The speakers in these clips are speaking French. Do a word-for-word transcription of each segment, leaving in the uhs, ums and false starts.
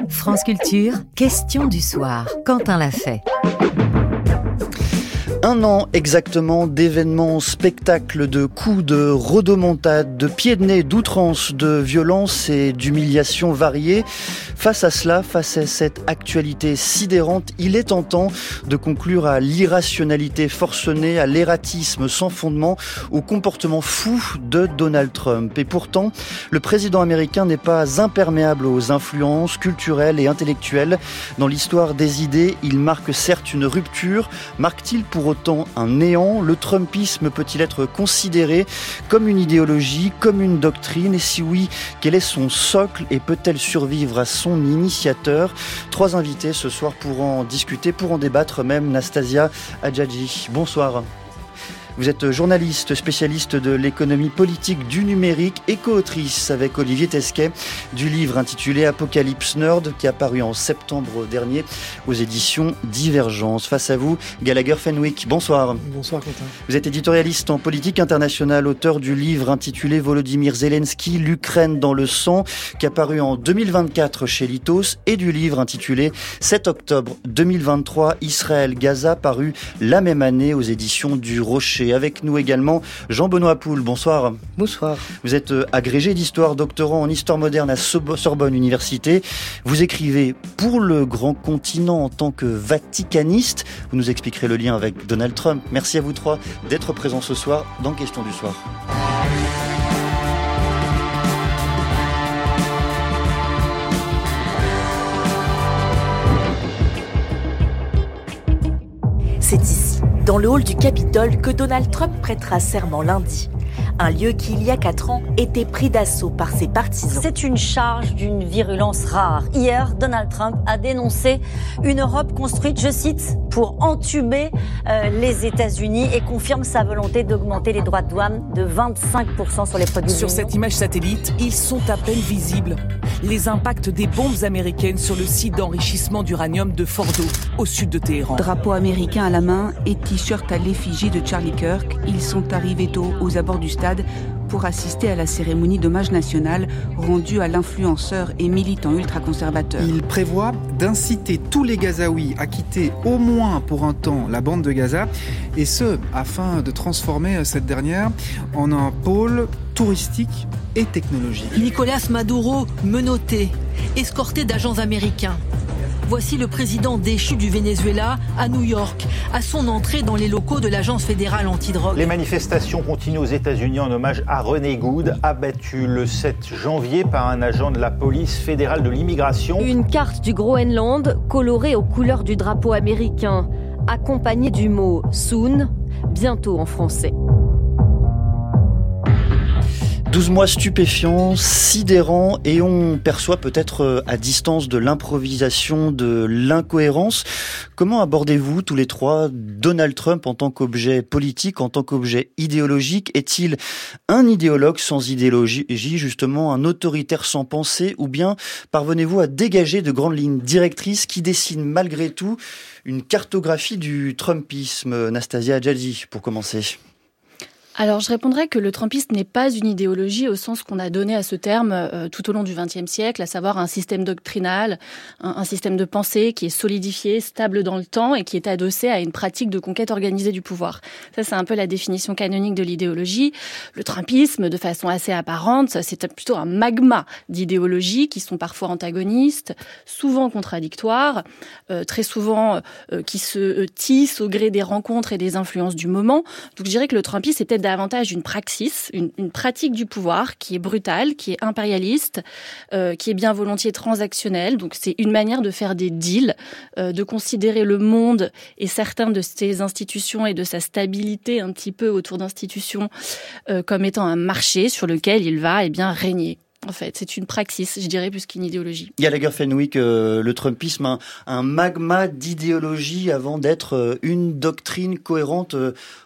France Culture, question du soir. Quentin l'a fait. Un an exactement d'événements, spectacles, de coups, de rodomontades, de pieds de nez, d'outrances, de violences et d'humiliations variées. Face à cela, face à cette actualité sidérante, il est tentant de conclure à l'irrationalité forcenée, à l'ératisme sans fondement, au comportement fou de Donald Trump. Et pourtant, le président américain n'est pas imperméable aux influences culturelles et intellectuelles. Dans l'histoire des idées, il marque certes une rupture. Marque-t-il pour autant un néant? Le Trumpisme peut-il être considéré comme une idéologie, comme une doctrine? Et si oui, quel est son socle et peut-elle survivre à son initiateur? Trois invités ce soir pour en discuter, pour en débattre même. Nastasia Hadjadji, bonsoir. Vous êtes journaliste, spécialiste de l'économie politique du numérique et co-autrice avec Olivier Tesquet du livre intitulé Apocalypse Nerd qui a paru en septembre dernier aux éditions Divergence. Face à vous, Gallagher Fenwick. Bonsoir. Bonsoir Quentin. Vous êtes éditorialiste en politique internationale, auteur du livre intitulé Volodymyr Zelensky, l'Ukraine dans le sang, qui a paru en deux mille vingt-quatre chez Litos, et du livre intitulé sept octobre deux mille vingt-trois, Israël-Gaza, paru la même année aux éditions du Rocher. Avec nous également Jean-Benoît Poul, bonsoir. Bonsoir. Vous êtes agrégé d'histoire, doctorant en histoire moderne à Sorbonne Université. Vous écrivez pour le grand continent en tant que vaticaniste. Vous nous expliquerez le lien avec Donald Trump. Merci à vous trois d'être présents ce soir dans Question du soir. C'est ici, dans le hall du Capitole, que Donald Trump prêtera serment lundi. Un lieu qui, il y a quatre ans, était pris d'assaut par ses partisans. C'est une charge d'une virulence rare. Hier, Donald Trump a dénoncé une Europe construite, je cite, pour entuber euh, les États-Unis et confirme sa volonté d'augmenter les droits de douane de vingt-cinq pour cent sur les produits de Sur l'Union. cette image satellite, ils sont à peine visibles. Les impacts des bombes américaines sur le site d'enrichissement d'uranium de Fordo, au sud de Téhéran. Drapeau américain à la main et t-shirt à l'effigie de Charlie Kirk, ils sont arrivés tôt aux abords du stade pour assister à la cérémonie d'hommage national rendue à l'influenceur et militant ultra-conservateur. Il prévoit d'inciter tous les Gazaouis à quitter au moins pour un temps la bande de Gaza, et ce, afin de transformer cette dernière en un pôle touristique et technologique. Nicolas Maduro menotté, escorté d'agents américains. Voici le président déchu du Venezuela à New York, à son entrée dans les locaux de l'agence fédérale antidrogue. Les manifestations continuent aux États-Unis en hommage à René Good, abattu le sept janvier par un agent de la police fédérale de l'immigration. Une carte du Groenland colorée aux couleurs du drapeau américain, accompagnée du mot « soon », bientôt en français. douze mois stupéfiants, sidérants, et on perçoit peut-être à distance de l'improvisation, de l'incohérence. Comment abordez-vous tous les trois Donald Trump en tant qu'objet politique, en tant qu'objet idéologique? Est-il un idéologue sans idéologie, justement, un autoritaire sans pensée, ou bien parvenez-vous à dégager de grandes lignes directrices qui dessinent malgré tout une cartographie du Trumpisme? Nastasia Hadjadji, pour commencer. Alors, je répondrais que le Trumpisme n'est pas une idéologie au sens qu'on a donné à ce terme euh, tout au long du vingtième siècle, à savoir un système doctrinal, un, un système de pensée qui est solidifié, stable dans le temps et qui est adossé à une pratique de conquête organisée du pouvoir. Ça, c'est un peu la définition canonique de l'idéologie. Le Trumpisme, de façon assez apparente, c'est plutôt un magma d'idéologies qui sont parfois antagonistes, souvent contradictoires, euh, très souvent euh, qui se euh, tissent au gré des rencontres et des influences du moment. Donc, je dirais que le Trumpisme, c'est peut-être davantage une praxis, une, une pratique du pouvoir qui est brutale, qui est impérialiste, euh, qui est bien volontiers transactionnelle. Donc c'est une manière de faire des deals, euh, de considérer le monde et certaines de ses institutions et de sa stabilité un petit peu autour d'institutions euh, comme étant un marché sur lequel il va eh bien régner. En fait, c'est une praxis, je dirais, plus qu'une idéologie. Gallagher Fenwick, euh, le Trumpisme, un, un magma d'idéologie avant d'être euh, une doctrine cohérente. Euh,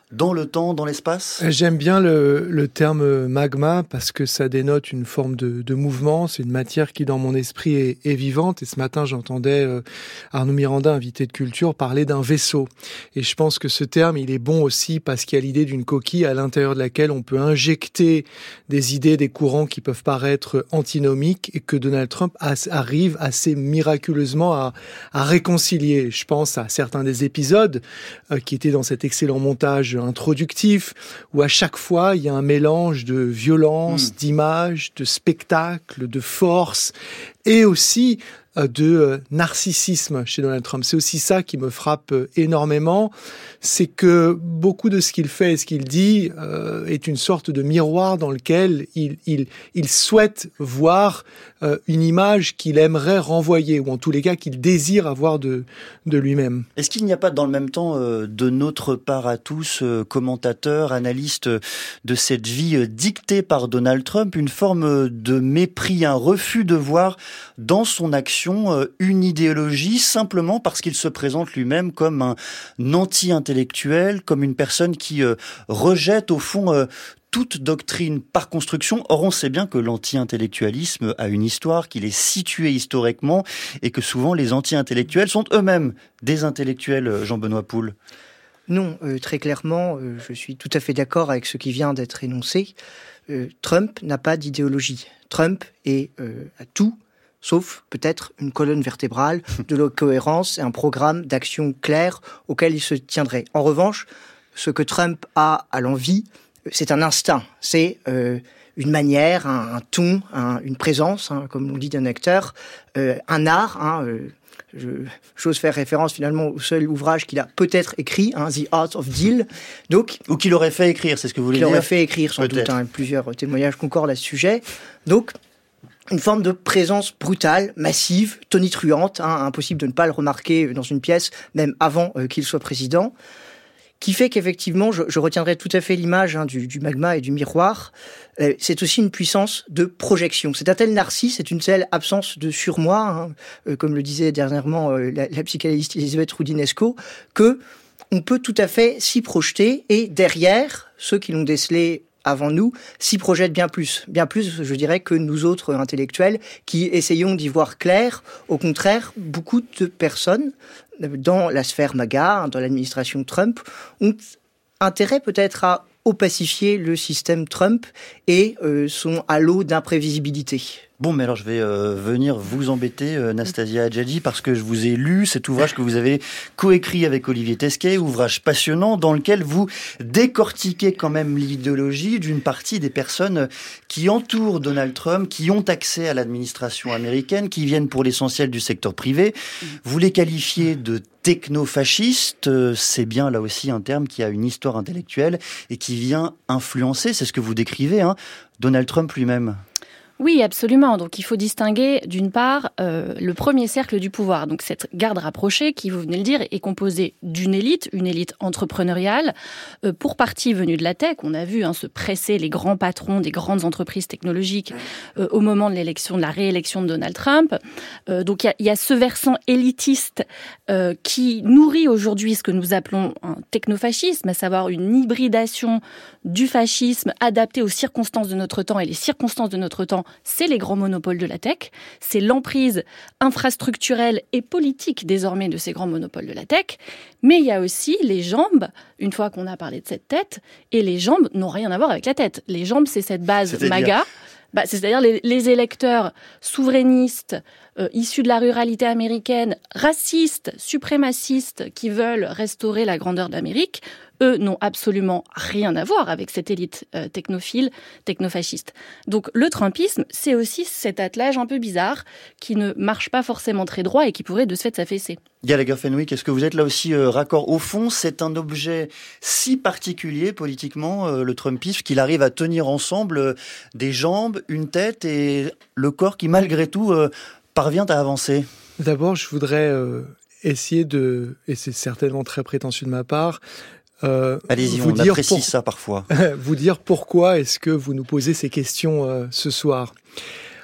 dans le temps, dans l'espace ? J'aime bien le, le terme magma parce que ça dénote une forme de, de mouvement. C'est une matière qui, dans mon esprit, est, est vivante. Et ce matin, j'entendais euh, Arnaud Miranda, invité de Culture, parler d'un vaisseau. Et je pense que ce terme, il est bon aussi parce qu'il y a l'idée d'une coquille à l'intérieur de laquelle on peut injecter des idées, des courants qui peuvent paraître antinomiques et que Donald Trump as, arrive assez miraculeusement à, à réconcilier. Je pense à certains des épisodes euh, qui étaient dans cet excellent montage introductif, où à chaque fois, il y a un mélange de violence, mmh. d'images, de spectacle, de force, et aussi euh, de euh, narcissisme chez Donald Trump. C'est aussi ça qui me frappe euh, énormément, c'est que beaucoup de ce qu'il fait et ce qu'il dit euh, est une sorte de miroir dans lequel il, il, il souhaite voir euh, une image qu'il aimerait renvoyer, ou en tous les cas qu'il désire avoir de, de lui-même. Est-ce qu'il n'y a pas dans le même temps, euh, de notre part à tous, euh, commentateurs, analystes euh, de cette vie euh, dictée par Donald Trump, une forme de mépris, un refus de voir dans son action euh, une idéologie, simplement parce qu'il se présente lui-même comme un anti-intellectuel, comme une personne qui euh, rejette au fond euh, toute doctrine par construction. Or, on sait bien que l'anti-intellectualisme a une histoire, qu'il est situé historiquement et que souvent les anti-intellectuels sont eux-mêmes des intellectuels, Jean-Benoît Poul. Non, euh, très clairement, euh, je suis tout à fait d'accord avec ce qui vient d'être énoncé. Euh, Trump n'a pas d'idéologie. Trump est euh, à tout, sauf peut-être une colonne vertébrale de la cohérence et un programme d'action clair auquel il se tiendrait. En revanche, ce que Trump a à l'envie, c'est un instinct, c'est euh, une manière, un, un ton, un, une présence, hein, comme on dit d'un acteur, euh, un art. Hein, euh, je, j'ose faire référence finalement au seul ouvrage qu'il a peut-être écrit, hein, The Art of Deal. Donc, ou qu'il aurait fait écrire, c'est ce que vous voulez dire ? Qu'il aurait fait écrire, sans peut-être. doute. Hein, plusieurs témoignages concordent à ce sujet. Donc, une forme de présence brutale, massive, tonitruante, hein, impossible de ne pas le remarquer dans une pièce, même avant euh, qu'il soit président, qui fait qu'effectivement, je, je retiendrai tout à fait l'image hein, du, du magma et du miroir. Euh, c'est aussi une puissance de projection. C'est un tel narcisse, c'est une telle absence de surmoi, hein, euh, comme le disait dernièrement euh, la, la psychanalyste Elisabeth Roudinesco, que on peut tout à fait s'y projeter, et derrière, ceux qui l'ont décelé avant nous, s'y projettent bien plus. Bien plus, je dirais, que nous autres intellectuels qui essayons d'y voir clair. Au contraire, beaucoup de personnes dans la sphère MAGA, dans l'administration Trump, ont intérêt peut-être à opacifier le système Trump et euh, son halo d'imprévisibilité. Bon, mais alors je vais euh, venir vous embêter, euh, Nastasia Hadjadji, parce que je vous ai lu cet ouvrage que vous avez coécrit avec Olivier Tesquet, ouvrage passionnant dans lequel vous décortiquez quand même l'idéologie d'une partie des personnes qui entourent Donald Trump, qui ont accès à l'administration américaine, qui viennent pour l'essentiel du secteur privé. Vous les qualifiez de technofascistes, c'est bien là aussi un terme qui a une histoire intellectuelle et qui vient influencer, c'est ce que vous décrivez, hein, Donald Trump lui-même. Oui, absolument. Donc, il faut distinguer, d'une part, euh, le premier cercle du pouvoir. Donc, cette garde rapprochée, qui, vous venez de le dire, est composée d'une élite, une élite entrepreneuriale, euh, pour partie venue de la tech. On a vu hein, se presser les grands patrons des grandes entreprises technologiques euh, au moment de l'élection, de la réélection de Donald Trump. Euh, donc, il y, y a ce versant élitiste euh, qui nourrit aujourd'hui ce que nous appelons un technofascisme, à savoir une hybridation du fascisme adapté aux circonstances de notre temps. Et les circonstances de notre temps, c'est les grands monopoles de la tech, c'est l'emprise infrastructurelle et politique désormais de ces grands monopoles de la tech, mais il y a aussi les jambes, une fois qu'on a parlé de cette tête, et les jambes n'ont rien à voir avec la tête. Les jambes, c'est cette base c'est-à-dire MAGA, bah, c'est-à-dire les, les électeurs souverainistes, euh, issus de la ruralité américaine, racistes, suprémacistes, qui veulent restaurer la grandeur d'Amérique, eux n'ont absolument rien à voir avec cette élite euh, technophile, technofasciste. Donc le Trumpisme, c'est aussi cet attelage un peu bizarre qui ne marche pas forcément très droit et qui pourrait de ce fait s'affaisser. Gallagher Fenwick, est-ce que vous êtes là aussi euh, raccord ? Au fond, c'est un objet si particulier politiquement, euh, le Trumpisme, qu'il arrive à tenir ensemble euh, des jambes, une tête et le corps qui malgré tout euh, parvient à avancer. D'abord, je voudrais euh, essayer de, et c'est certainement très prétentieux de ma part, Euh, Allez-y, on apprécie pour... ça parfois. vous dire pourquoi est-ce que vous nous posez ces questions euh, ce soir.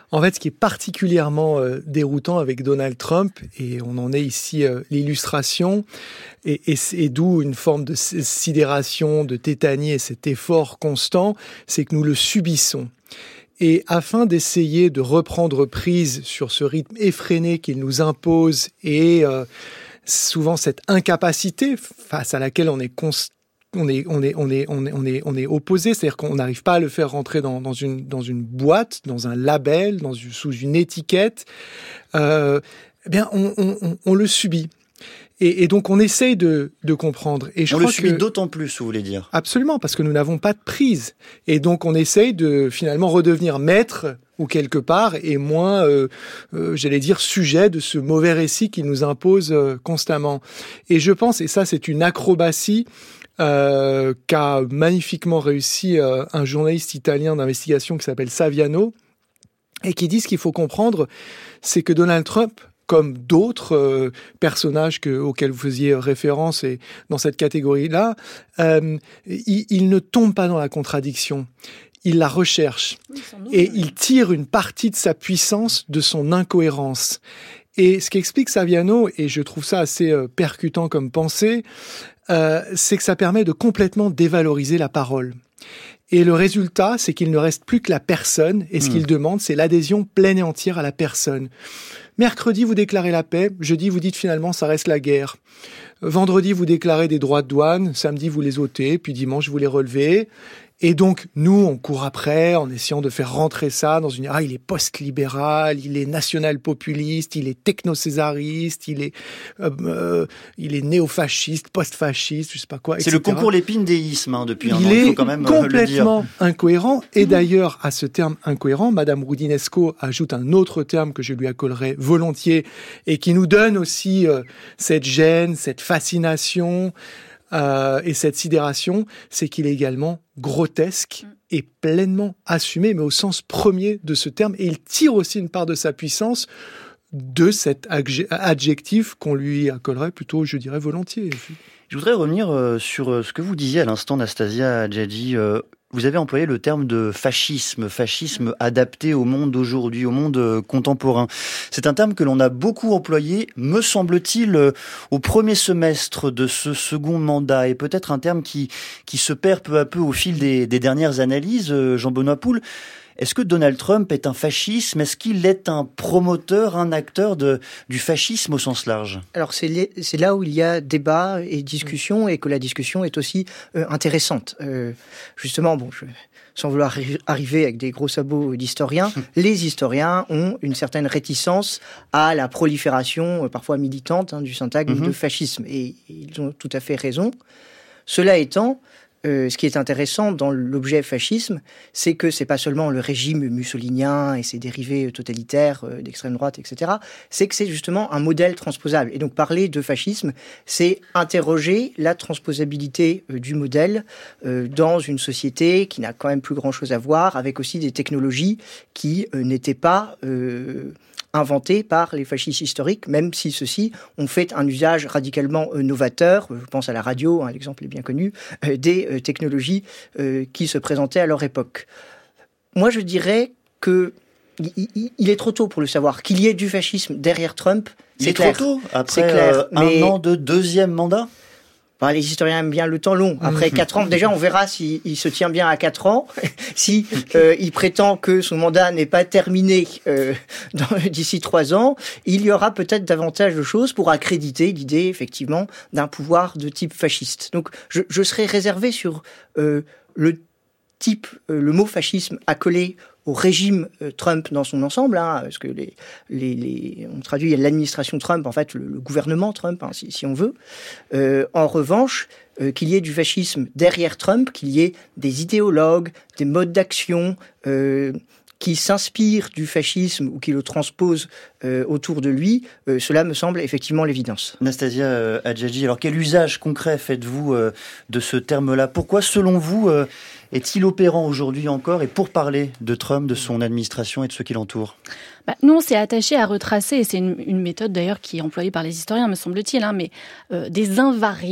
En fait, ce qui est particulièrement euh, déroutant avec Donald Trump, et on en est ici euh, l'illustration, et, et, et d'où une forme de sidération, de tétanie et cet effort constant, c'est que nous le subissons. Et afin d'essayer de reprendre prise sur ce rythme effréné qu'il nous impose et euh, souvent cette incapacité face à laquelle on est constant, On est, on est, on est, on est, on est, on est opposé, c'est-à-dire qu'on n'arrive pas à le faire rentrer dans, dans une, dans une boîte, dans un label, dans une, sous une étiquette. Euh, eh bien, on, on, on le subit. Et, et donc, on essaye de, de comprendre. Et je on crois le subit que, d'autant plus, vous voulez dire? Absolument, parce que nous n'avons pas de prise. Et donc, on essaye de finalement redevenir maître ou quelque part, et moins, euh, euh, j'allais dire, sujet de ce mauvais récit qui nous impose euh, constamment. Et je pense, et ça, c'est une acrobatie Euh, qu'a magnifiquement réussi euh, un journaliste italien d'investigation qui s'appelle Saviano, et qui dit ce qu'il faut comprendre, c'est que Donald Trump, comme d'autres euh, personnages que, auxquels vous faisiez référence et dans cette catégorie-là, euh, il, il ne tombe pas dans la contradiction. Il la recherche. Oui, et il tire une partie de sa puissance de son incohérence. Et ce qu'explique Saviano, et je trouve ça assez euh, percutant comme pensée, euh, c'est que ça permet de complètement dévaloriser la parole. Et le résultat, c'est qu'il ne reste plus que la personne, et ce mmh. qu'il demande, c'est l'adhésion pleine et entière à la personne. Mercredi, vous déclarez la paix, jeudi, vous dites finalement, ça reste la guerre. Vendredi, vous déclarez des droits de douane, samedi, vous les ôtez, puis dimanche, vous les relevez. Et donc, nous, on court après en essayant de faire rentrer ça dans une... Ah, il est post-libéral, il est national-populiste, il est techno-césariste, il est, euh, euh, il est néo-fasciste, post-fasciste, je sais pas quoi, et cetera. C'est le concours l'épine-déisme, hein, depuis un il an, il faut quand même le dire. Il est complètement incohérent. Et d'ailleurs, à ce terme incohérent, Madame Roudinesco ajoute un autre terme que je lui accolerai volontiers et qui nous donne aussi euh, cette gêne, cette fascination... Euh, et cette sidération, c'est qu'il est également grotesque et pleinement assumé, mais au sens premier de ce terme. Et il tire aussi une part de sa puissance de cet adjectif qu'on lui accolerait plutôt, je dirais, volontiers. Je voudrais revenir euh, sur ce que vous disiez à l'instant, Nastasia Hadjadji. Euh, vous avez employé le terme de fascisme, fascisme adapté au monde d'aujourd'hui, au monde euh, contemporain. C'est un terme que l'on a beaucoup employé, me semble-t-il, euh, au premier semestre de ce second mandat, et peut-être un terme qui, qui se perd peu à peu au fil des, des dernières analyses. Euh, Jean-Benoît Poul, est-ce que Donald Trump est un fascisme? Est-ce qu'il est un promoteur, un acteur de, du fascisme au sens large? Alors c'est, les, c'est là où il y a débat et discussion, et que la discussion est aussi euh, intéressante. Euh, justement, bon, je, sans vouloir arri- arriver avec des gros sabots d'historiens, les historiens ont une certaine réticence à la prolifération, euh, parfois militante, hein, du syntagme mm-hmm. de fascisme. Et, et ils ont tout à fait raison. Cela étant, Euh, ce qui est intéressant dans l'objet fascisme, c'est que c'est pas seulement le régime mussolinien et ses dérivés totalitaires euh, d'extrême droite, et cetera. C'est que c'est justement un modèle transposable. Et donc parler de fascisme, c'est interroger la transposabilité euh, du modèle euh, dans une société qui n'a quand même plus grand-chose à voir, avec aussi des technologies qui euh, n'étaient pas euh, inventés par les fascistes historiques, même si ceux-ci ont fait un usage radicalement euh, novateur, je pense à la radio, hein, l'exemple est bien connu, euh, des euh, technologies euh, qui se présentaient à leur époque. Moi, je dirais que il, il est trop tôt pour le savoir. Qu'il y ait du fascisme derrière Trump, c'est il est clair. trop tôt, après c'est clair, euh, mais... un an de deuxième mandat. Enfin, les historiens aiment bien le temps long. Après quatre ans, déjà, on verra s'il il se tient bien à quatre ans, si euh, il prétend que son mandat n'est pas terminé euh, dans, d'ici trois ans. Il y aura peut-être davantage de choses pour accréditer l'idée, effectivement, d'un pouvoir de type fasciste. Donc, je, je serais réservé sur euh, le type, euh, le mot fascisme accolé au régime euh, Trump dans son ensemble, hein, parce que les, les, les, on traduit l'administration Trump, en fait, le, le gouvernement Trump, hein, si, si on veut. Euh, en revanche, euh, qu'il y ait du fascisme derrière Trump, qu'il y ait des idéologues, des modes d'action euh, qui s'inspirent du fascisme ou qui le transposent euh, autour de lui, euh, cela me semble effectivement l'évidence. Nastasia euh, Hadjadji, alors quel usage concret faites-vous euh, de ce terme-là? Pourquoi, selon vous, euh, est-il opérant aujourd'hui encore, et pour parler de Trump, de son administration et de ceux qui l'entourent? Bah, nous, on s'est attaché à retracer, et c'est une, une méthode d'ailleurs qui est employée par les historiens, me semble-t-il, hein, mais euh, des invariants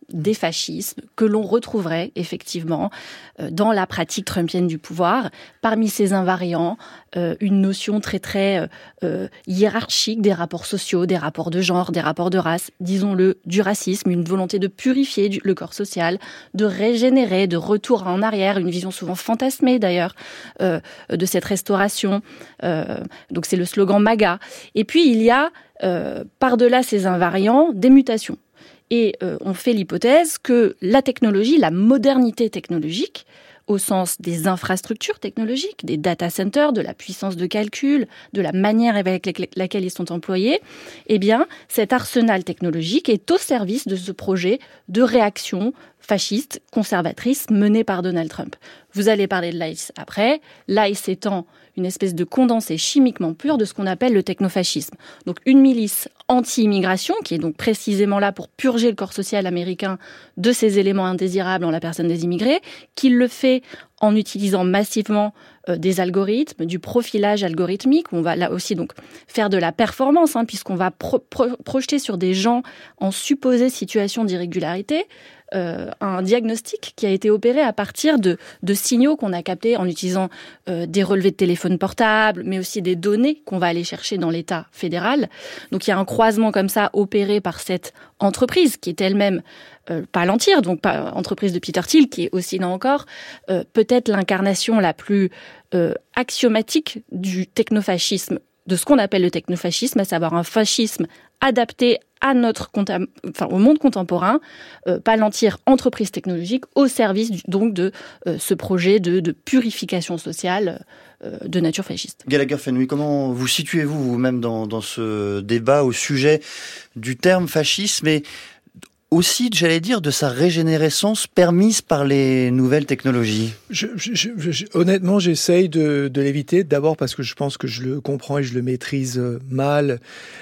des fascismes que l'on retrouverait effectivement euh, dans la pratique trumpienne du pouvoir. Parmi ces invariants, euh, une notion très très euh, hiérarchique des rapports sociaux, des rapports de genre, des rapports de race, disons-le, du racisme, une volonté de purifier du, le corps social, de régénérer, de retour en arrière, une vision souvent fantasmée d'ailleurs euh, de cette restauration. Euh, donc c'est le slogan MAGA. Et puis il y a, euh, par-delà ces invariants, des mutations. Et euh, on fait l'hypothèse que la technologie, la modernité technologique, au sens des infrastructures technologiques, des data centers, de la puissance de calcul, de la manière avec laquelle ils sont employés, eh bien, cet arsenal technologique est au service de ce projet de réaction fasciste, conservatrice, mené par Donald Trump. Vous allez parler de l'I C E après, l'I C E étant une espèce de condensé chimiquement pur de ce qu'on appelle le technofascisme. Donc une milice anti-immigration, qui est donc précisément là pour purger le corps social américain de ces éléments indésirables en la personne des immigrés, qui le fait en utilisant massivement euh, des algorithmes, du profilage algorithmique, où on va là aussi donc faire de la performance, hein, puisqu'on va pro- pro- projeter sur des gens en supposée situation d'irrégularité, Euh, un diagnostic qui a été opéré à partir de, de signaux qu'on a captés en utilisant euh, des relevés de téléphone portable, mais aussi des données qu'on va aller chercher dans l'État fédéral. Donc il y a un croisement comme ça opéré par cette entreprise qui est elle-même euh, Palantir, donc pas, entreprise de Peter Thiel, qui est aussi là encore euh, peut-être l'incarnation la plus euh, axiomatique du technofascisme, de ce qu'on appelle le technofascisme, à savoir un fascisme adapté à notre contam- enfin, au monde contemporain, euh, Palantir, entreprise technologique, au service du, donc de euh, ce projet de, de purification sociale euh, de nature fasciste. Gallagher Fenwick, comment vous situez-vous vous-même dans, dans ce débat au sujet du terme fascisme et aussi, j'allais dire, de sa régénérescence permise par les nouvelles technologies? je, je, je, Honnêtement, j'essaye de, de l'éviter, d'abord parce que je pense que je le comprends et je le maîtrise mal.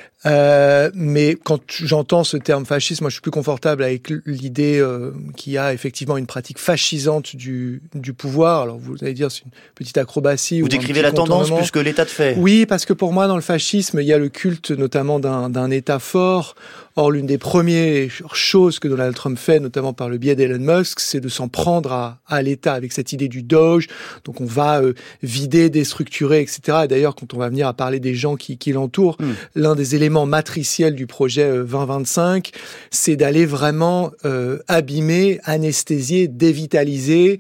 Euh, mais quand j'entends ce terme fasciste, moi je suis plus confortable avec l'idée euh, qu'il y a effectivement une pratique fascisante du, du pouvoir. Alors vous allez dire c'est une petite acrobatie. Vous ou décrivez la tendance plus que l'état de fait. Oui, parce que pour moi dans le fascisme, il y a le culte notamment d'un, d'un État fort. Or, l'une des premières choses que Donald Trump fait, notamment par le biais d'Elon Musk, c'est de s'en prendre à, à l'État avec cette idée du Doge. Donc, on va euh, vider, déstructurer, et cetera. Et d'ailleurs, quand on va venir à parler des gens qui, qui l'entourent, mmh. l'un des éléments matriciels du projet euh, vingt vingt-cinq, c'est d'aller vraiment euh, abîmer, anesthésier, dévitaliser,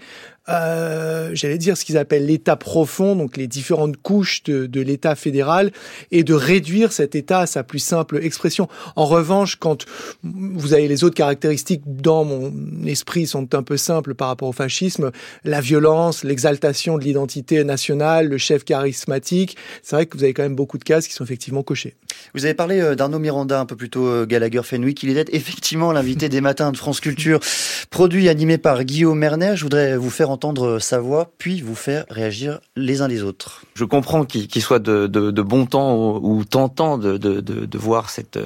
Euh, j'allais dire ce qu'ils appellent l'État profond, donc les différentes couches de, de l'État fédéral, et de réduire cet État à sa plus simple expression. En revanche, quand vous avez les autres caractéristiques dans mon esprit sont un peu simples par rapport au fascisme, la violence, l'exaltation de l'identité nationale, le chef charismatique, c'est vrai que vous avez quand même beaucoup de cases qui sont effectivement cochées. Vous avez parlé d'Arnaud Miranda un peu plus tôt, Gallagher Fenwick, il est effectivement l'invité des matins de France Culture, produit animé par Guillaume Merner. Je voudrais vous faire entendre sa voix, puis vous faire réagir les uns les autres. Je comprends qu'il, qu'il soit de, de, de bon temps ou, ou tentant de, de, de, de voir cette,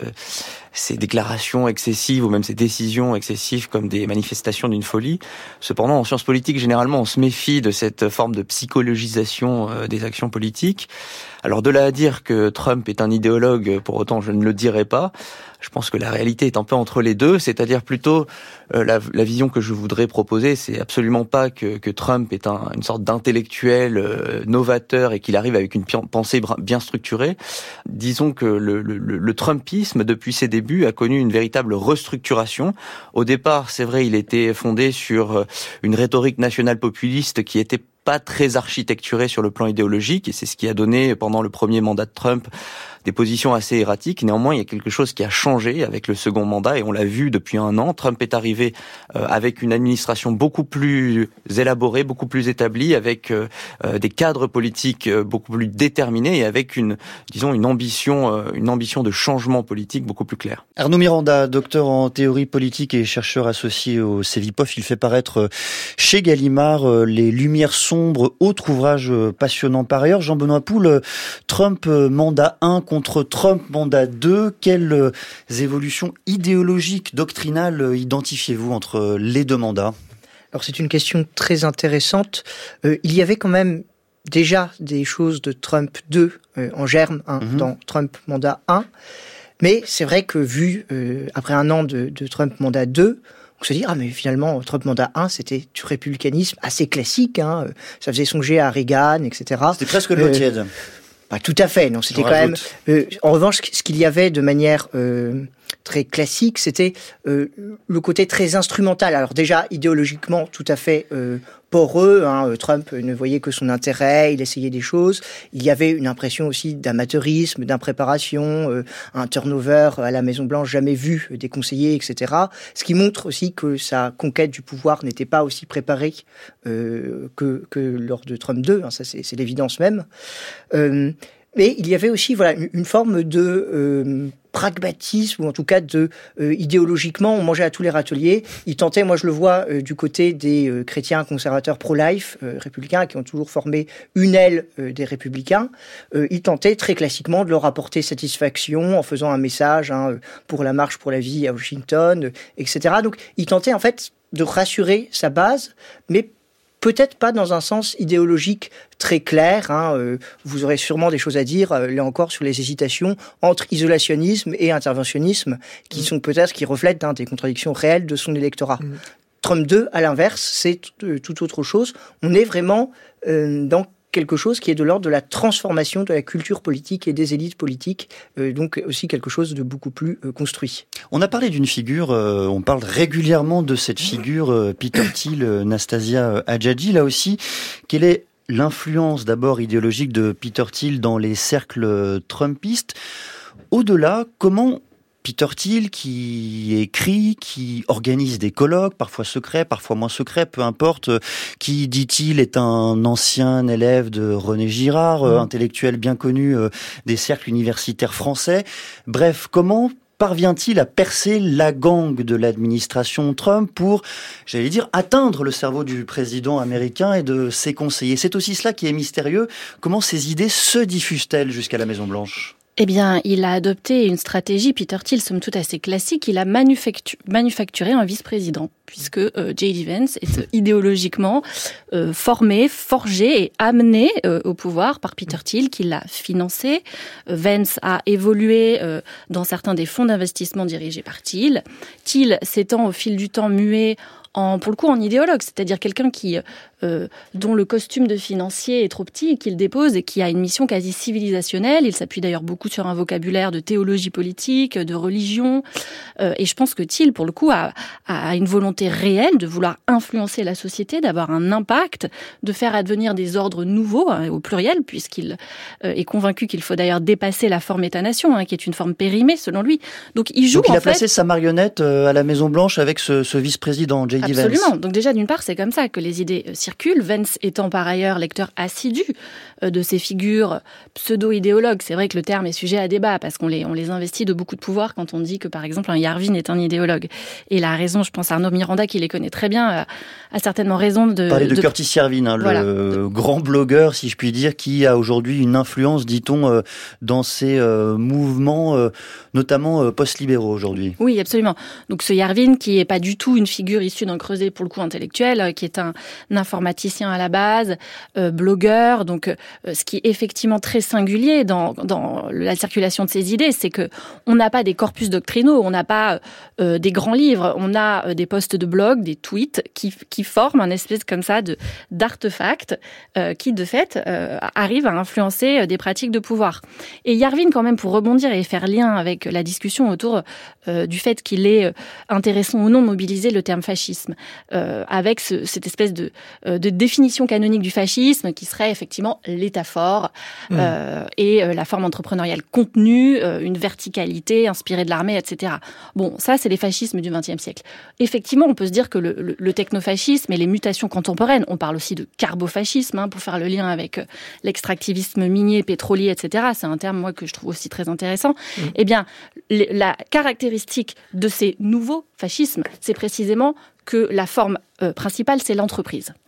ces déclarations excessives ou même ces décisions excessives comme des manifestations d'une folie. Cependant, en sciences politiques, généralement, on se méfie de cette forme de psychologisation des actions politiques. Alors de là à dire que Trump est un idéologue, pour autant je ne le dirai pas. Je pense que la réalité est un peu entre les deux, c'est-à-dire plutôt euh, la, la vision que je voudrais proposer, c'est absolument pas que, que Trump est un, une sorte d'intellectuel euh, novateur et qu'il arrive avec une pensée bien structurée. Disons que le, le, le Trumpisme, depuis ses débuts, a connu une véritable restructuration. Au départ, c'est vrai, il était fondé sur une rhétorique nationale populiste qui était pas très architecturé sur le plan idéologique, et c'est ce qui a donné, pendant le premier mandat de Trump, des positions assez erratiques. Néanmoins, il y a quelque chose qui a changé avec le second mandat, et on l'a vu depuis un an. Trump est arrivé euh, avec une administration beaucoup plus élaborée, beaucoup plus établie, avec euh, des cadres politiques euh, beaucoup plus déterminés, et avec une, disons, une ambition, euh, une ambition de changement politique beaucoup plus claire. Arnaud Miranda, docteur en théorie politique et chercheur associé au Cevipof, il fait paraître chez Gallimard les Lumières sombres, autre ouvrage passionnant par ailleurs. Jean-Benoît Poul, Trump mandat un contre Trump mandat deux, quelles évolutions idéologiques, doctrinales identifiez-vous entre les deux mandats ? Alors c'est une question très intéressante. Euh, il y avait quand même déjà des choses de Trump deux euh, en germe hein, mm-hmm. dans Trump mandat un, mais c'est vrai que vu euh, après un an de, de Trump mandat deux, on se dit, ah mais finalement, Trump mandat un, c'était du républicanisme assez classique, hein, ça faisait songer à Reagan, et cetera. C'était presque de l'eau tiède. Euh, pas tout à fait, non, c'était quand même... Euh, en revanche, ce qu'il y avait de manière... Euh, très classique, c'était euh, le côté très instrumental. Alors déjà, idéologiquement, tout à fait euh, poreux. Hein. Trump ne voyait que son intérêt, il essayait des choses. Il y avait une impression aussi d'amateurisme, d'impréparation, euh, un turnover à la Maison-Blanche jamais vu des conseillers, et cetera. Ce qui montre aussi que sa conquête du pouvoir n'était pas aussi préparée euh, que, que lors de Trump deux. Hein. Ça, c'est, c'est l'évidence même. Euh, mais il y avait aussi voilà, une, une forme de... Euh, pragmatisme, ou en tout cas de euh, idéologiquement, on mangeait à tous les râteliers. Il tentait, moi je le vois euh, du côté des euh, chrétiens conservateurs pro-life, euh, républicains, qui ont toujours formé une aile euh, des républicains. Euh, il tentait très classiquement de leur apporter satisfaction en faisant un message hein, pour la marche pour la vie à Washington, euh, et cetera. Donc il tentait en fait de rassurer sa base, mais peut-être pas dans un sens idéologique très clair. Hein, euh, vous aurez sûrement des choses à dire, euh, là encore, sur les hésitations entre isolationnisme et interventionnisme, qui mmh. sont peut-être, qui reflètent hein, des contradictions réelles de son électorat. Mmh. Trump deux, à l'inverse, c'est t- tout autre chose. On est vraiment euh, dans quelque chose qui est de l'ordre de la transformation de la culture politique et des élites politiques, euh, donc aussi quelque chose de beaucoup plus euh, construit. On a parlé d'une figure, euh, on parle régulièrement de cette figure, euh, Peter Thiel, euh, Nastasia Hadjadji, là aussi, quelle est l'influence d'abord idéologique de Peter Thiel dans les cercles trumpistes? Au-delà, comment Peter Thiel, qui écrit, qui organise des colloques, parfois secrets, parfois moins secrets, peu importe, qui, dit-il, est un ancien élève de René Girard, mmh. intellectuel bien connu euh, des cercles universitaires français. Bref, comment parvient-il à percer la gangue de l'administration Trump pour, j'allais dire, atteindre le cerveau du président américain et de ses conseillers? C'est aussi cela qui est mystérieux. Comment ces idées se diffusent-elles jusqu'à la Maison-Blanche? Eh bien, il a adopté une stratégie, Peter Thiel, somme toute assez classique. Il a manufactu- manufacturé un vice-président, puisque euh, J D. Vance est euh, idéologiquement euh, formé, forgé et amené euh, au pouvoir par Peter Thiel, qui l'a financé. Euh, Vance a évolué euh, dans certains des fonds d'investissement dirigés par Thiel. Thiel s'étant au fil du temps mué en, pour le coup, en idéologue, c'est-à-dire quelqu'un qui, euh, dont le costume de financier est trop petit et qu'il dépose et qui a une mission quasi civilisationnelle. Il s'appuie d'ailleurs beaucoup sur un vocabulaire de théologie politique, de religion. Euh, et je pense que Thiel, pour le coup, a, a une volonté réelle de vouloir influencer la société, d'avoir un impact, de faire advenir des ordres nouveaux, hein, au pluriel, puisqu'il euh, est convaincu qu'il faut d'ailleurs dépasser la forme État-nation, hein, qui est une forme périmée, selon lui. Donc il joue, Donc il en a fait... placé sa marionnette à la Maison-Blanche avec ce, ce vice-président, J D. Vance. Absolument. Donc déjà, d'une part, c'est comme ça que les idées circulent. Vance étant par ailleurs lecteur assidu de ces figures pseudo-idéologues. C'est vrai que le terme est sujet à débat parce qu'on les, on les investit de beaucoup de pouvoir quand on dit que, par exemple, un Yarvin est un idéologue. Et il a raison, je pense, Arnaud Miranda, qui les connaît très bien, a certainement raison de... Parler de, de... Curtis Yarvin, hein, voilà. le grand blogueur, si je puis dire, qui a aujourd'hui une influence, dit-on, dans ces mouvements, notamment post-libéraux aujourd'hui. Oui, absolument. Donc ce Yarvin, qui n'est pas du tout une figure issue d'un creuset, pour le coup, intellectuel, qui est un, un informaticien à la base, euh, blogueur. Donc, euh, ce qui est effectivement très singulier dans, dans la circulation de ces idées, c'est que on n'a pas des corpus doctrinaux, on n'a pas euh, des grands livres, on a euh, des posts de blog, des tweets qui, qui forment un espèce comme ça de d'artefact euh, qui, de fait, euh, arrive à influencer des pratiques de pouvoir. Et Yarvin, quand même, pour rebondir et faire lien avec la discussion autour euh, du fait qu'il est intéressant ou non de mobiliser le terme fascisme, euh, avec ce, cette espèce de, euh, de définition canonique du fascisme qui serait effectivement l'État fort mmh. euh, et euh, la forme entrepreneuriale contenue, euh, une verticalité inspirée de l'armée, et cetera. Bon, ça, c'est les fascismes du vingtième siècle. Effectivement, on peut se dire que le, le, le technofascisme et les mutations contemporaines, on parle aussi de carbofascisme, hein, pour faire le lien avec euh, l'extractivisme minier, pétrolier, et cetera. C'est un terme, moi, que je trouve aussi très intéressant. Mmh. Eh bien, les, la caractéristique de ces nouveaux fascismes, c'est précisément que la forme euh, principale, c'est l'entreprise.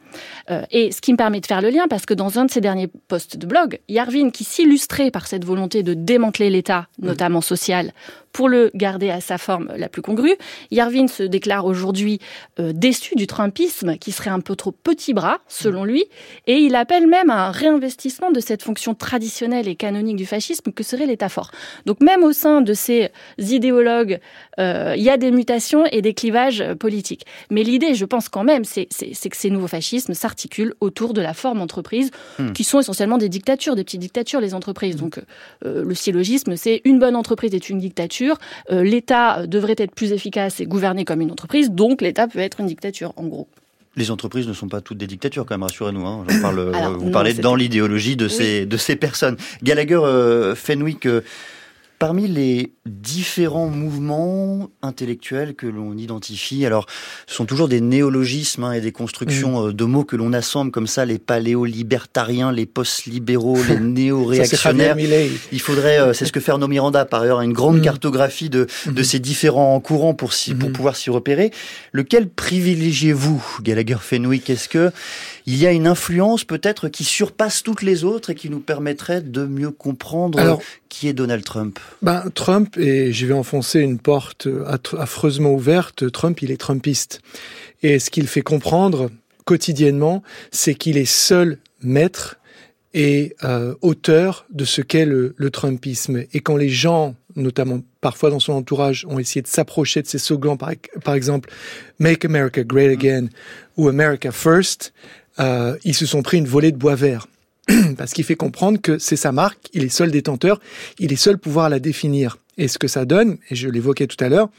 Euh, et ce qui me permet de faire le lien, parce que dans un de ses derniers posts de blog, Yarvin, qui s'illustrait par cette volonté de démanteler l'État, notamment social, pour le garder à sa forme la plus congrue, Yarvin se déclare aujourd'hui euh, déçu du trumpisme, qui serait un peu trop petit bras, selon lui, et il appelle même à un réinvestissement de cette fonction traditionnelle et canonique du fascisme que serait l'État fort. Donc même au sein de ces idéologues, euh, il y a des mutations et des clivages politiques. Mais l'idée, je pense quand même, c'est, c'est, c'est que ces nouveaux fascismes s'articulent autour de la forme entreprise, mmh. qui sont essentiellement des dictatures, des petites dictatures, les entreprises. Donc euh, le syllogisme, c'est une bonne entreprise est une dictature. Euh, L'État devrait être plus efficace et gouverner comme une entreprise, donc l'État peut être une dictature, en gros. Les entreprises ne sont pas toutes des dictatures, quand même, rassurez-nous. Hein. J'en parle, Alors, vous non, parlez dans pas... l'idéologie de, oui. ces, de ces personnes. Gallagher, euh, Fenwick, euh, parmi les différents mouvements intellectuels que l'on identifie, alors ce sont toujours des néologismes hein, et des constructions mmh. de mots que l'on assemble comme ça, les paléo-libertariens, les post-libéraux, les néo-réactionnaires. Il faudrait, euh, c'est ce que fait Arnaud Miranda par ailleurs, une grande mmh. cartographie de, mmh. de ces différents courants pour, s'y, pour mmh. pouvoir s'y repérer. Lequel privilégiez-vous, Gallagher, Fenwick? Est-ce que il y a une influence peut-être qui surpasse toutes les autres et qui nous permettrait de mieux comprendre Alors, qui est Donald Trump? Ben, Trump, et je vais enfoncer une porte affreusement ouverte, Trump, il est trumpiste. Et ce qu'il fait comprendre quotidiennement, c'est qu'il est seul maître et euh, auteur de ce qu'est le, le trumpisme. Et quand les gens, notamment parfois dans son entourage, ont essayé de s'approcher de ces slogans, par, par exemple « Make America Great Again » ou « America First », euh, ils se sont pris une volée de bois vert. Parce qu'il fait comprendre que c'est sa marque, il est seul détenteur, il est seul pouvoir la définir. Et ce que ça donne, et je l'évoquais tout à l'heure,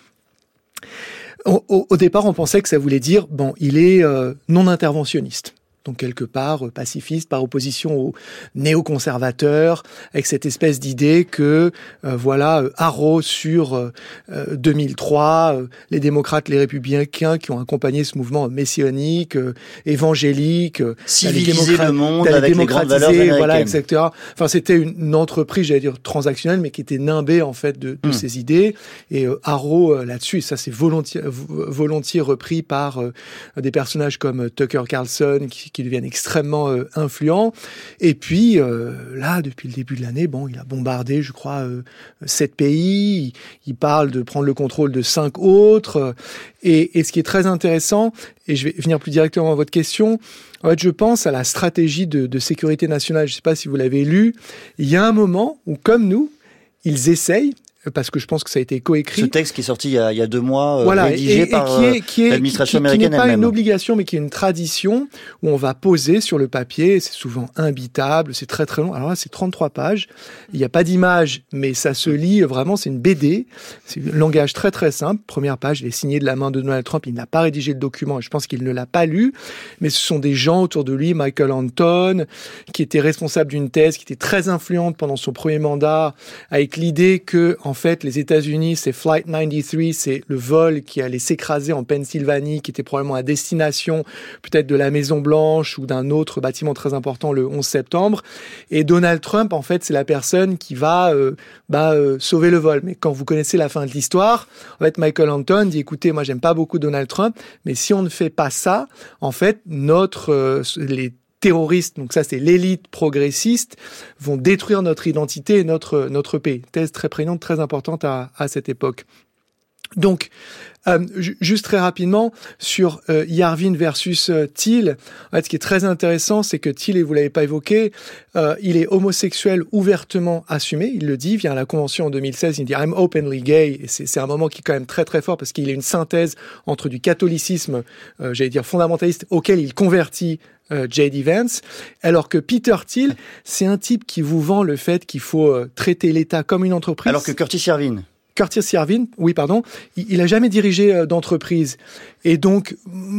au, au, au départ on pensait que ça voulait dire, bon, il est euh, non interventionniste. Donc quelque part pacifiste par opposition aux néoconservateurs, avec cette espèce d'idée que euh, voilà Haro sur euh, deux mille trois, euh, les démocrates, les républicains qui ont accompagné ce mouvement messianique, euh, évangélique, euh, civiliser le monde avec les grandes valeurs américaines. Voilà, et cetera. Enfin, c'était une, une entreprise, j'allais dire transactionnelle, mais qui était nimbée en fait de, de mmh. ces idées. Et euh, Haro euh, là-dessus, et ça c'est volontiers, volontiers repris par euh, des personnages comme Tucker Carlson qui qui deviennent extrêmement euh, influents. Et puis, euh, là, depuis le début de l'année, bon, il a bombardé, je crois, euh, sept pays. Il, il parle de prendre le contrôle de cinq autres. Et, et ce qui est très intéressant, et je vais venir plus directement à votre question, en fait, je pense à la stratégie de, de sécurité nationale. Je ne sais pas si vous l'avez lu. Il y a un moment où, comme nous, ils essayent, parce que je pense que ça a été coécrit. Ce texte qui est sorti il y a, il y a deux mois, voilà, rédigé et, et par qui est, qui est, l'administration qui, qui, américaine qui n'est pas elle-même. Une obligation, mais qui est une tradition où on va poser sur le papier. C'est souvent imbitable, c'est très très long. Alors là, c'est trente-trois pages. Il n'y a pas d'image, mais ça se lit vraiment. C'est une B D. C'est un langage très très simple. Première page, il est signé de la main de Donald Trump. Il n'a pas rédigé le document et je pense qu'il ne l'a pas lu. Mais ce sont des gens autour de lui, Michael Anton, qui était responsable d'une thèse qui était très influente pendant son premier mandat, avec l'idée que, en fait, les États-Unis c'est Flight quatre-vingt-treize, c'est le vol qui allait s'écraser en Pennsylvanie, qui était probablement à destination peut-être de la Maison-Blanche ou d'un autre bâtiment très important le onze septembre. Et Donald Trump, en fait, c'est la personne qui va euh, bah, euh, sauver le vol. Mais quand vous connaissez la fin de l'histoire, en fait, Michael Anton dit, écoutez, moi, j'aime pas beaucoup Donald Trump, mais si on ne fait pas ça, en fait, notre euh, les terroristes, donc ça c'est l'élite progressiste, vont détruire notre identité et notre notre pays. Thèse très prégnante, très importante à, à cette époque. Donc, euh, juste très rapidement, sur euh, Yarvin versus euh, Thiel, en fait, ce qui est très intéressant, c'est que Thiel, et vous l'avez pas évoqué, euh, il est homosexuel ouvertement assumé, il le dit, vient à la convention en deux mille seize, il dit « I'm openly gay », et c'est, c'est un moment qui est quand même très très fort, parce qu'il est une synthèse entre du catholicisme, euh, j'allais dire fondamentaliste, auquel il convertit Euh, J D Vance, alors que Peter Thiel, c'est un type qui vous vend le fait qu'il faut euh, traiter l'État comme une entreprise. Alors que Curtis Yarvin. Curtis Yarvin, oui, pardon, il, il a jamais dirigé euh, d'entreprise. Et donc,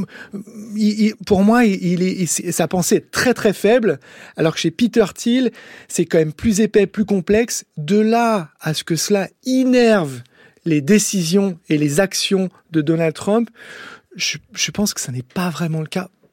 il, il, pour moi, il, il est, il, sa pensée est très très faible, alors que chez Peter Thiel, c'est quand même plus épais, plus complexe. De là à ce que cela innerve les décisions et les actions de Donald Trump, je, je pense que ça n'est pas vraiment le cas.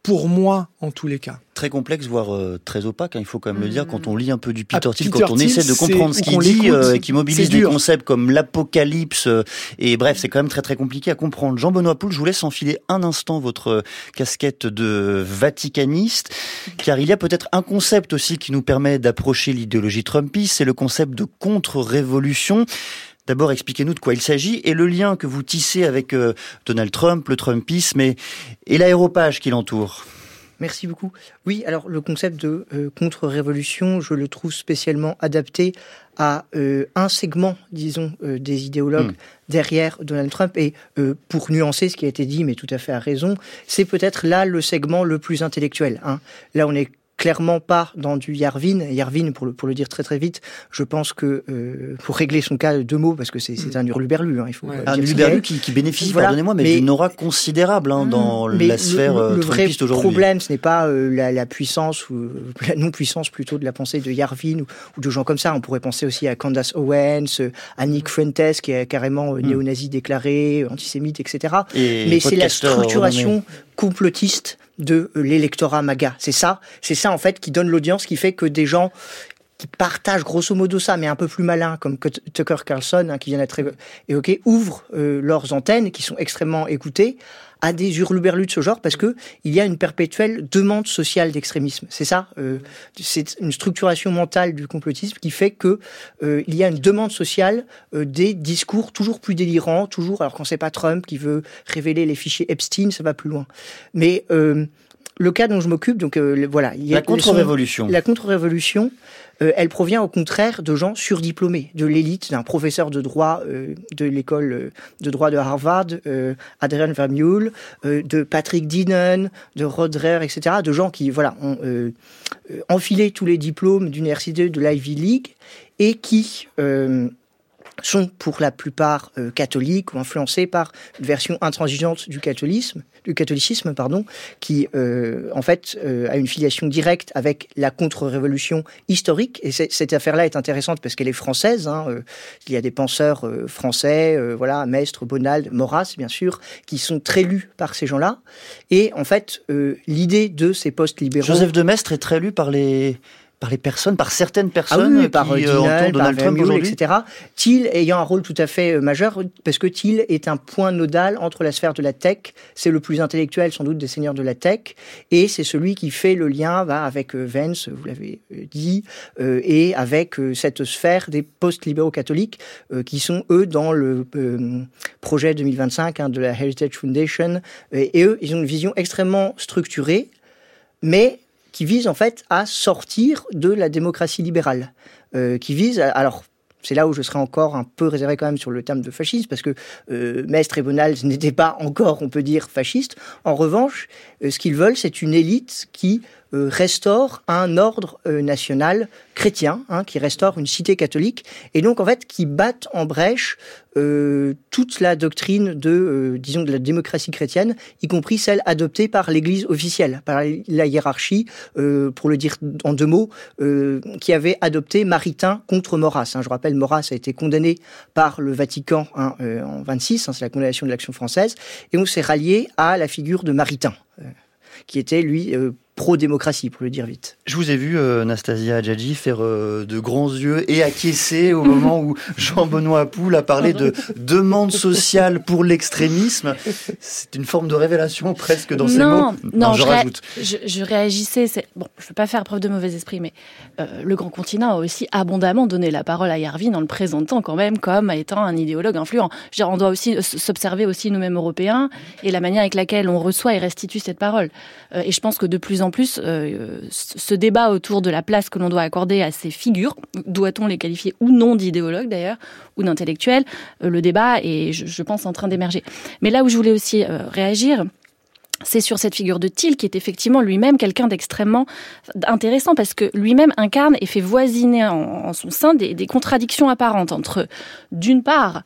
pour moi en tous les cas. Très complexe, voire euh, très opaque, hein, il faut quand même mmh. le dire, quand on lit un peu du Peter ah, Thiel, Peter quand on Thiel, essaie de comprendre ce qu'il dit, euh, et qui mobilise des concepts comme l'apocalypse, euh, et bref, c'est quand même très très compliqué à comprendre. Jean-Benoît Poul, je vous laisse enfiler un instant votre casquette de vaticaniste, car il y a peut-être un concept aussi qui nous permet d'approcher l'idéologie trumpiste, c'est le concept de contre-révolution. D'abord, expliquez-nous de quoi il s'agit et le lien que vous tissez avec euh, Donald Trump, le trumpisme et, et l'aéropage qui l'entoure. Merci beaucoup. Oui, alors le concept de euh, contre-révolution, je le trouve spécialement adapté à euh, un segment, disons, euh, des idéologues mmh. derrière Donald Trump. Et euh, pour nuancer ce qui a été dit, mais tout à fait à raison, c'est peut-être là le segment le plus intellectuel. Hein. Là, on est clairement pas dans du Yarvin. Yarvin, pour le, pour le dire très très vite, je pense que, euh, pour régler son cas, deux mots, parce que c'est, c'est un hurluberlu, hein, il faut ouais. dire un hurluberlu qui, qui bénéficie, voilà, pardonnez-moi, mais, mais d'une aura considérable hein, dans mais la sphère le, le trumpiste aujourd'hui. Le vrai problème, ce n'est pas euh, la, la puissance, ou la non-puissance plutôt de la pensée de Yarvin, ou, ou de gens comme ça. On pourrait penser aussi à Candace Owens, à Nick Fuentes, qui est carrément euh, néo-nazi déclaré, antisémite, et cetera. Et mais c'est la structuration renommé. complotiste de l'électorat MAGA. C'est ça, c'est ça en fait qui donne l'audience, qui fait que des gens qui partagent grosso modo ça, mais un peu plus malins, comme Tucker Carlson, hein, qui vient d'être évoqué, ouvrent euh, leurs antennes, qui sont extrêmement écoutées, à des hurluberlus de ce genre, parce que il y a une perpétuelle demande sociale d'extrémisme. C'est ça, euh, c'est une structuration mentale du complotisme qui fait que euh, il y a une demande sociale euh, des discours toujours plus délirants, toujours. Alors quand c'est pas Trump qui veut révéler les fichiers Epstein, ça va plus loin. Mais euh, le cas dont je m'occupe, donc euh, voilà, il y a la contre-révolution. La contre-révolution. Euh, elle provient au contraire de gens surdiplômés, de l'élite, d'un professeur de droit euh, de l'école euh, de droit de Harvard, euh, Adrian Vermeule, euh, de Patrick Dienan, de Roderer, et cetera, de gens qui voilà ont euh, enfilé tous les diplômes d'université de l'Ivy League et qui euh, sont pour la plupart euh, catholiques ou influencés par une version intransigeante du catholicisme, du catholicisme, pardon, qui euh, en fait euh, a une filiation directe avec la contre-révolution historique. Et cette affaire-là est intéressante parce qu'elle est française. Hein, euh, il y a des penseurs euh, français, euh, voilà, Maistre, Bonald, Maurras, bien sûr, qui sont très lus par ces gens-là. Et en fait, euh, l'idée de ces postes libéraux... Joseph de Maistre est très lu par les... par les personnes, par certaines personnes ah oui, par qui Dinal, entourent Donald par Trump aujourd'hui, et cetera. Thiel ayant un rôle tout à fait majeur, parce que Thiel est un point nodal entre la sphère de la tech, c'est le plus intellectuel sans doute des seigneurs de la tech, et c'est celui qui fait le lien bah, avec Vance, vous l'avez dit, euh, et avec euh, cette sphère des post-libéraux catholiques, euh, qui sont eux dans le euh, projet deux mille vingt-cinq hein, de la Heritage Foundation, et, et eux, ils ont une vision extrêmement structurée, mais qui vise en fait à sortir de la démocratie libérale, euh, qui vise, à, alors c'est là où je serais encore un peu réservé quand même sur le terme de fascisme, parce que euh, Maistre et Bonald n'étaient pas encore, on peut dire, fascistes. En revanche, euh, ce qu'ils veulent, c'est une élite qui euh, restaure un ordre euh, national chrétien, hein, qui restaure une cité catholique, et donc en fait qui battent en brèche euh, toute la doctrine de, euh, disons, de la démocratie chrétienne, y compris celle adoptée par l'Église officielle, par la hiérarchie, euh, pour le dire en deux mots, euh, qui avait adopté Maritain contre Maurras. Hein. Je rappelle, Maurras a été condamné par le Vatican hein, euh, en vingt-six, hein, c'est la condamnation de l'Action française, et on s'est rallié à la figure de Maritain, euh, qui était lui euh, pro-démocratie, pour le dire vite. Je vous ai vu, euh, Nastasia Hadjadji, faire euh, de grands yeux et acquiescer au moment où Jean-Benoît Poul a parlé de demande sociale pour l'extrémisme. C'est une forme de révélation presque dans ces non, mots. Non, non, je, je rajoute. Ré- je, je réagissais. C'est... Bon, je ne veux pas faire preuve de mauvais esprit, mais euh, le grand continent a aussi abondamment donné la parole à Yarvin en le présentant quand même comme étant un idéologue influent. Je veux dire, on doit aussi s'observer aussi nous-mêmes Européens et la manière avec laquelle on reçoit et restitue cette parole. Euh, et je pense que de plus en plus, euh, ce débat autour de la place que l'on doit accorder à ces figures, doit-on les qualifier ou non d'idéologues d'ailleurs, ou d'intellectuels, euh, le débat est, je, je pense, en train d'émerger. Mais là où je voulais aussi euh, réagir, c'est sur cette figure de Thiel, qui est effectivement lui-même quelqu'un d'extrêmement intéressant, parce que lui-même incarne et fait voisiner en, en son sein des, des contradictions apparentes entre, d'une part,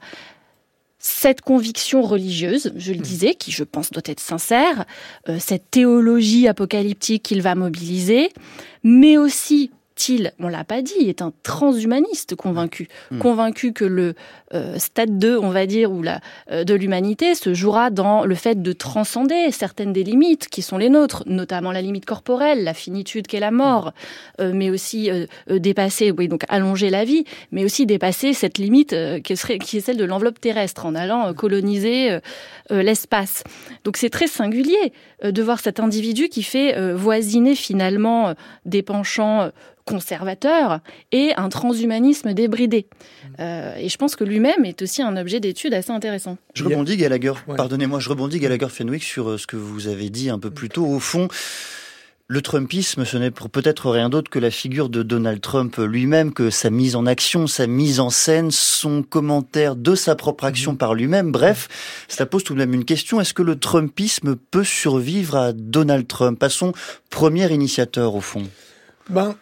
cette conviction religieuse, je le disais, qui je pense doit être sincère, euh, cette théologie apocalyptique qu'il va mobiliser, mais aussi Thiel, on l'a pas dit, est un transhumaniste convaincu, mmh. convaincu que le euh, stade deux, on va dire, ou la euh, de l'humanité se jouera dans le fait de transcender certaines des limites qui sont les nôtres, notamment la limite corporelle, la finitude qu'est la mort, euh, mais aussi euh, euh, dépasser, oui, donc allonger la vie, mais aussi dépasser cette limite euh, qui serait qui est celle de l'enveloppe terrestre en allant euh, coloniser euh, euh, l'espace. Donc c'est très singulier euh, de voir cet individu qui fait euh, voisiner finalement euh, des penchants euh, conservateur et un transhumanisme débridé. Euh, et je pense que lui-même est aussi un objet d'étude assez intéressant. Je rebondis, Gallagher, ouais. pardonnez-moi, je rebondis, Gallagher Fenwick, sur ce que vous avez dit un peu plus tôt. Au fond, le Trumpisme, ce n'est pour peut-être rien d'autre que la figure de Donald Trump lui-même, que sa mise en action, sa mise en scène, son commentaire de sa propre action mmh. par lui-même. Bref, cela pose tout de même une question. Est-ce que le Trumpisme peut survivre à Donald Trump, à son premier initiateur, au fond ? Ben...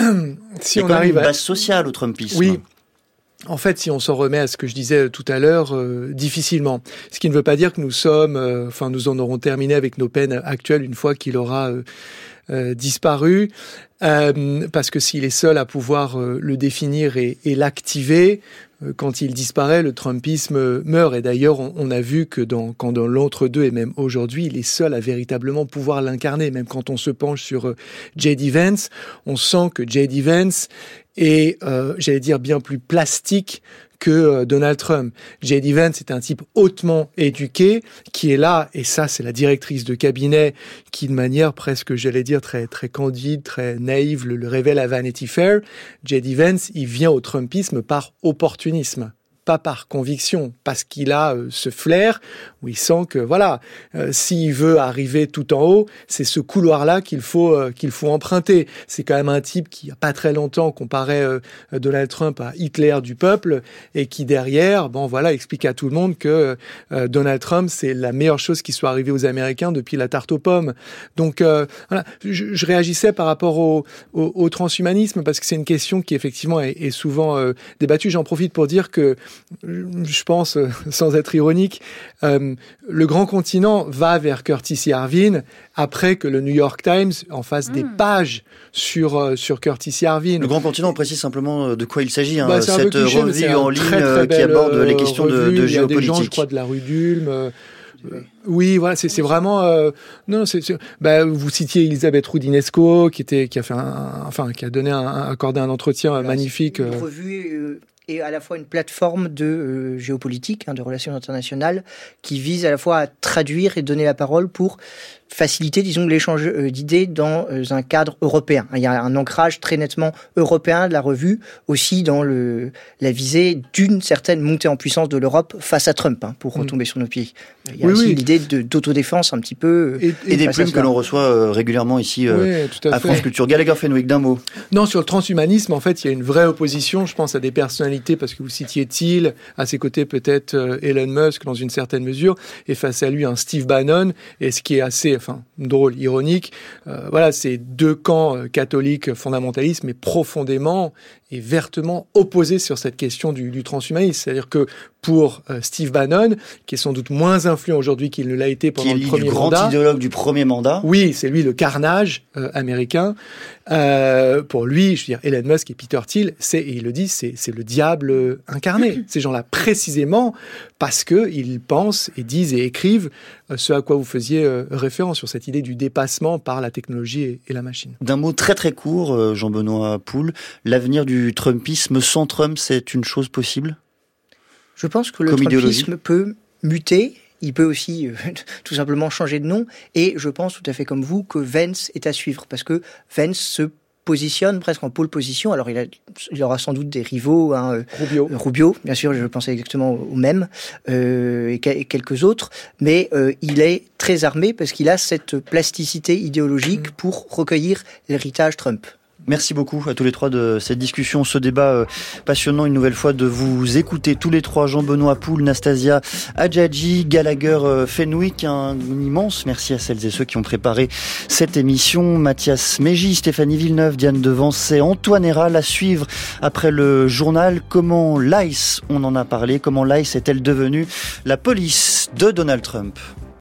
si on arrive à une base sociale au Trumpisme. Oui. En fait, si on s'en remet à ce que je disais tout à l'heure, euh, difficilement. Ce qui ne veut pas dire que nous sommes, euh, enfin, nous en aurons terminé avec nos peines actuelles une fois qu'il aura euh, euh, disparu. Euh, parce que s'il est seul à pouvoir euh, le définir et, et l'activer, euh, quand il disparaît, le Trumpisme meurt. Et d'ailleurs, on, on a vu que dans, quand dans l'entre-deux, et même aujourd'hui, il est seul à véritablement pouvoir l'incarner. Même quand on se penche sur euh, J D. Vance, on sent que J D. Vance est, euh, j'allais dire, bien plus plastique que euh, Donald Trump. J D. Vance est un type hautement éduqué qui est là, et ça c'est la directrice de cabinet qui de manière presque, j'allais dire, très très candide, très naïve, le, le révèle à Vanity Fair. J D. Vance, il vient au Trumpisme par opportunisme, pas par conviction, parce qu'il a euh, ce flair où il sent que voilà, euh, s'il veut arriver tout en haut, c'est ce couloir-là qu'il faut euh, qu'il faut emprunter. C'est quand même un type qui, il y a pas très longtemps, comparait euh, Donald Trump à Hitler du peuple, et qui derrière, bon voilà, explique à tout le monde que euh, Donald Trump c'est la meilleure chose qui soit arrivée aux Américains depuis la tarte aux pommes. Donc euh, voilà, je, je réagissais par rapport au, au, au transhumanisme parce que c'est une question qui effectivement est, est souvent euh, débattue. J'en profite pour dire que je pense, sans être ironique, euh, le grand continent va vers Curtis Yarvin après que le New York Times en fasse mmh. des pages sur euh, sur Curtis Yarvin. Le grand continent, on précise simplement de quoi il s'agit. Hein, bah, cette cliché, revue en ligne très, très qui aborde les questions revue. de, de il y a géopolitique. Des gens, je crois, de la rue d'Ulm. Euh, Oui, voilà, c'est, c'est vraiment. Euh, non, c'est. c'est bah, vous citiez Elisabeth Roudinesco, qui était, qui a fait un, enfin, qui a donné un, accordé un entretien Alors, magnifique. Une revue euh, et à la fois une plateforme de euh, géopolitique, hein, de relations internationales, qui vise à la fois à traduire et donner la parole pour faciliter, disons, l'échange euh, d'idées dans euh, un cadre européen. Il y a un ancrage très nettement européen de la revue, aussi dans le, la visée d'une certaine montée en puissance de l'Europe face à Trump, hein, pour retomber mmh. sur nos pieds. Il y a oui, aussi oui. l'idée de, d'autodéfense un petit peu. Et, et, et des plumes que l'on reçoit euh, régulièrement ici euh, oui, à, à France Culture. Gallagher Fenwick, d'un mot. Non, sur le transhumanisme, en fait, il y a une vraie opposition, je pense, à des personnalités, parce que vous citiez Thiel, à ses côtés peut-être euh, Elon Musk dans une certaine mesure, et face à lui un Steve Bannon, et ce qui est assez, enfin, drôle, ironique, euh, voilà, c'est deux camps euh, catholiques fondamentalistes, mais profondément et vertement opposés sur cette question du, du transhumanisme. C'est-à-dire que pour euh, Steve Bannon, qui est sans doute moins influent aujourd'hui qu'il ne l'a été pendant le premier mandat. Qui est le grand idéologue du premier mandat. Oui, c'est lui le carnage euh, américain. Euh, pour lui, je veux dire, Elon Musk et Peter Thiel, c'est, et il le dit, c'est, c'est le diable incarné. Ces gens-là, précisément parce qu'ils pensent et disent et écrivent euh, ce à quoi vous faisiez euh, référence sur cette idée du dépassement par la technologie et, et la machine. D'un mot très très court, euh, Jean-Benoît Poul, l'avenir du Trumpisme sans Trump, c'est une chose possible ? Je pense que le Comme Trumpisme idéologie. peut muter. Il peut aussi euh, tout simplement changer de nom. Et je pense tout à fait comme vous que Vance est à suivre. Parce que Vance se positionne presque en pôle position. Alors il, a, il aura sans doute des rivaux. Hein, Rubio. Euh, Rubio, bien sûr, je pensais exactement au même. Euh, et, et quelques autres. Mais euh, il est très armé parce qu'il a cette plasticité idéologique mmh. pour recueillir l'héritage Trump. Merci beaucoup à tous les trois de cette discussion, ce débat euh, passionnant une nouvelle fois de vous écouter tous les trois, Jean-Benoît Poul, Nastasia Hadjadji, Gallagher euh, Fenwick. Un immense merci à celles et ceux qui ont préparé cette émission. Mathias Mégy, Stéphanie Villeneuve, Diane Devancey, Antoine Héral à suivre après le journal. Comment l'I C E, on en a parlé, comment l'I C E est-elle devenue la police de Donald Trump ?